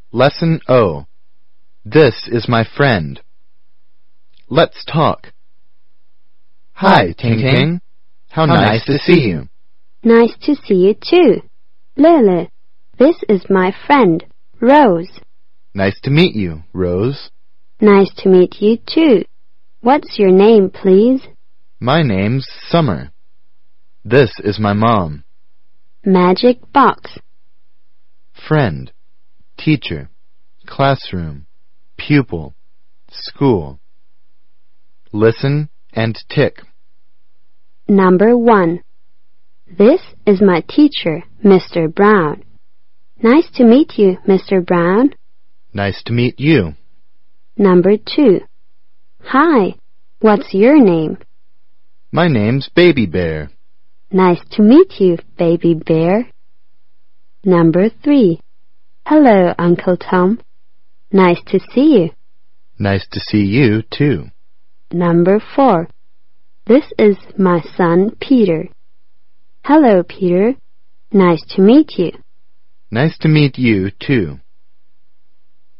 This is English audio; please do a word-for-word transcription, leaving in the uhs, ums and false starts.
Lesson O. This is my friend. Let's talk. Hi, Ting Ting. How nice to see you. Nice to see you too. Lily, this is my friend, Rose. Nice to meet you, Rose. Nice to meet you too. What's your name, please? My name's Summer. This is my mom. Magic box. Friend, teacher, classroom, pupil, school. Listen and tick. Number one. This is my teacher, Mister Brown. Nice to meet you, Mister Brown. Nice to meet you. Number two. Hi, what's your name? My name's Baby Bear. Nice to meet you, Baby Bear. Number three. Hello, Uncle Tom. Nice to see you. Nice to see you, too. Number four. This is my son, Peter. Hello, Peter. Nice to meet you. Nice to meet you, too.